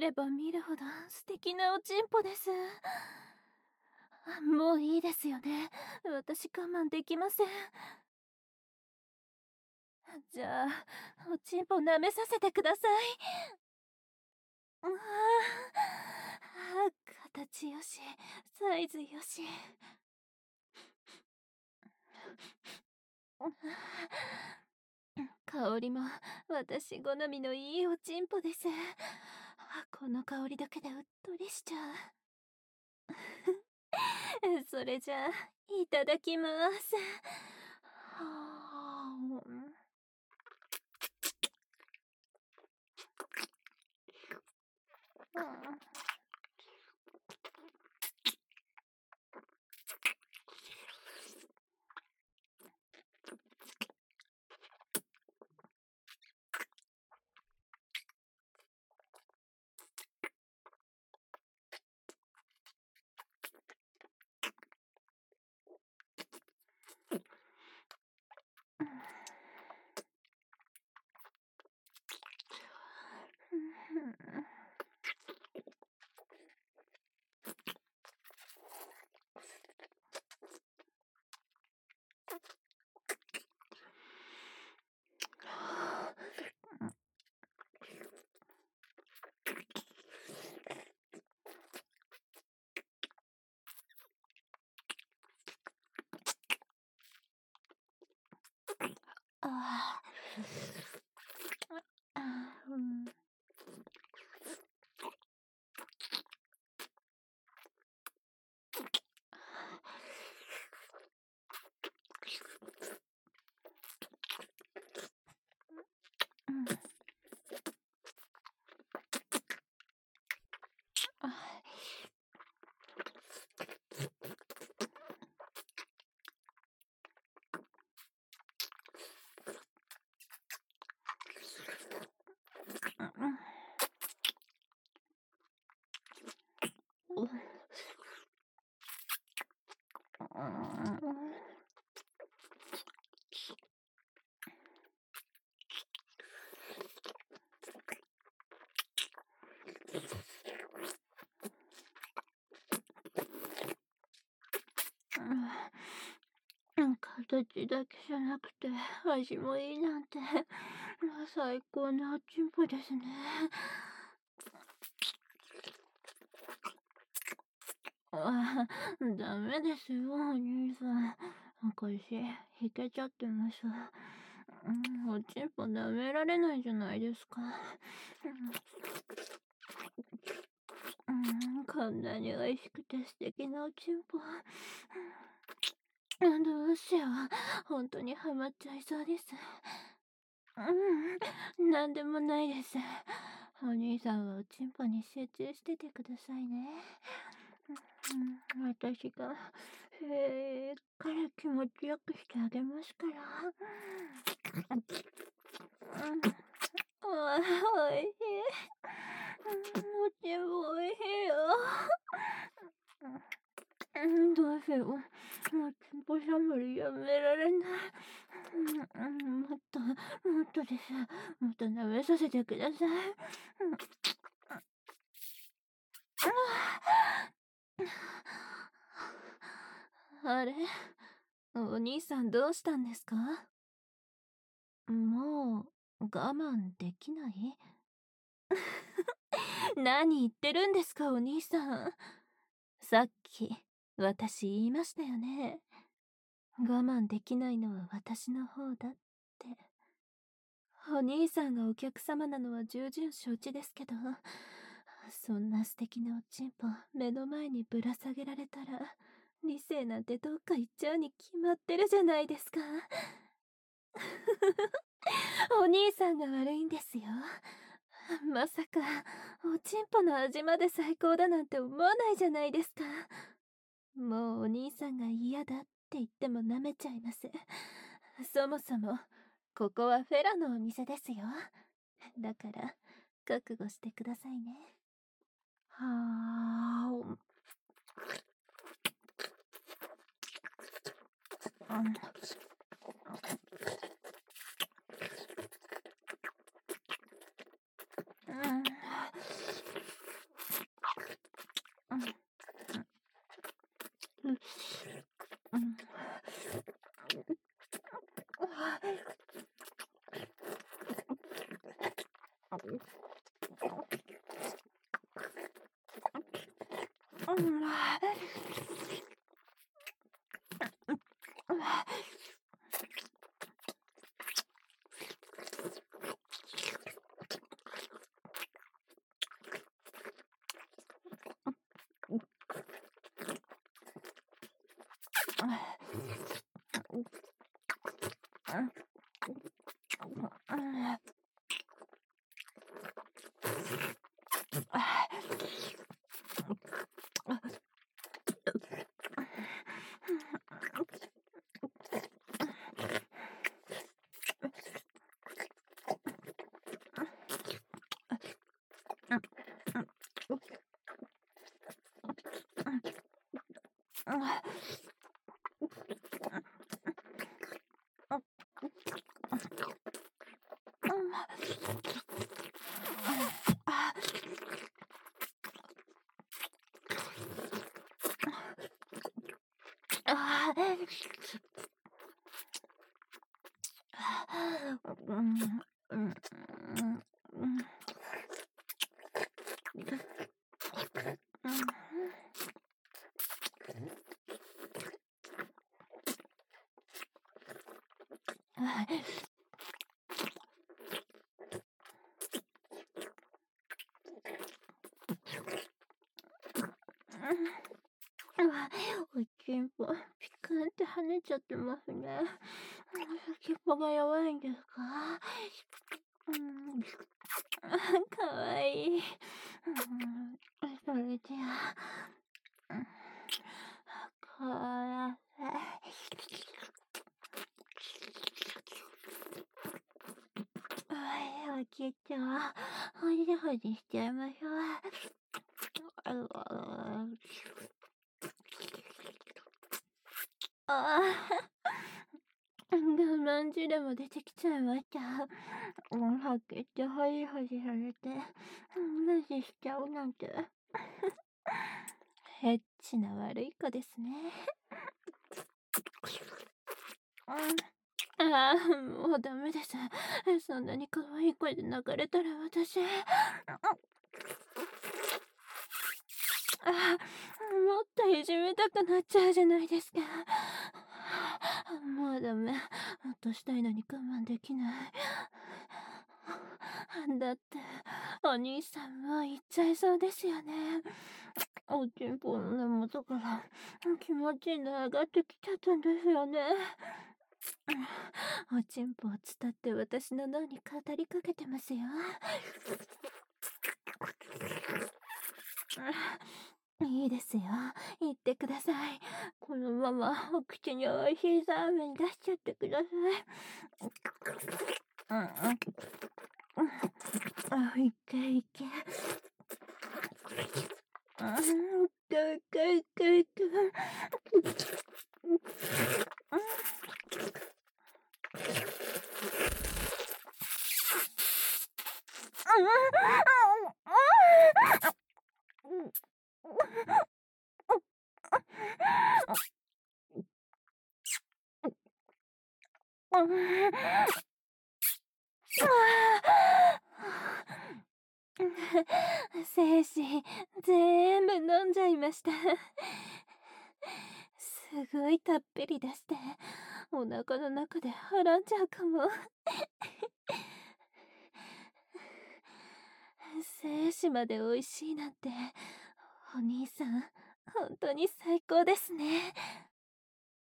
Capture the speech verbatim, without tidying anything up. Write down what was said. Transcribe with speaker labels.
Speaker 1: れば見るほど素敵なおちんぽです。もういいですよね。私我慢できません。じゃあ、おちんぽ舐めさせてください。ああ、形よし、サイズよし。香りも私好みのいいおちんぽです。この香りだけでうっとりしちゃう。それじゃあ、いただきます。はあ、うん。ああ、うん。うん。あ、うん。うん、形だけじゃなくて味もいいなんて最高なおちんぽですね。あ、ダメですよ、お兄さん。腰引けちゃってます。うん、おちんぽ舐められないじゃないですか。うん、こんなに美味しくて素敵なおちんぽ。うん、どうしよう。本当にハマっちゃいそうです。うん、なんでもないです。お兄さんはおちんぽに集中しててくださいね。うん、私が、えー、から気持ちよくしてあげますから。うん、あー、おいしい。うん、おちんぽおいしいよ。うん、どうしよう。もうちんぽしゃぶりやめられない。うん、もっと、もっとです。もっと舐めさせてください。うん、あれ、お兄さんどうしたんですか？もう我慢できない？何言ってるんですか、お兄さん。さっき私言いましたよね。我慢できないのは私の方だって。お兄さんがお客様なのは重々承知ですけど、そんな素敵なおちんぽ目の前にぶら下げられたら理性なんてどっか行っちゃうに決まってるじゃないですか。お兄さんが悪いんですよ。まさかおちんぽの味まで最高だなんて思わないじゃないですか。もうお兄さんが嫌だって言っても舐めちゃいます。そもそもここはフェラのお店ですよ。だから覚悟してくださいね。はあ、うん、うん、 おちんぽ、ピカンって跳ねちゃってますね。先っぽが弱いんですか？うん、かわいい。うん、それじゃあ、うん、こらせ。はい、おじいちゃん、ほじほじしちゃいましょう。ああ、我慢汁も出てきちゃいました。うん、はけてほじほじされて、無視しちゃうなんて。エッチな悪い子ですね。うん、ああ、もうダメです。そんなに可愛い声で泣かれたら私。あ、もっといじめたくなっちゃうじゃないですか。もうダメ。もっとしたいのに我慢できない。だって、お兄さんも行っちゃいそうですよね。おちんぽの根元から気持ちいいの上がってきちゃったんですよね。おちんぽを伝って私の脳に語りかけてますよ。いいですよ。言ってください。このままお口においしいラーメン出しちゃってください。うんうん。あ、いけいけ。うん、いけいけいけいけ。精子ぜんぶ飲んじゃいました。すごいたっぷり出してお腹の中ではらんじゃうかも。精子まで美味しいなんて、お兄さん本当に最高ですね。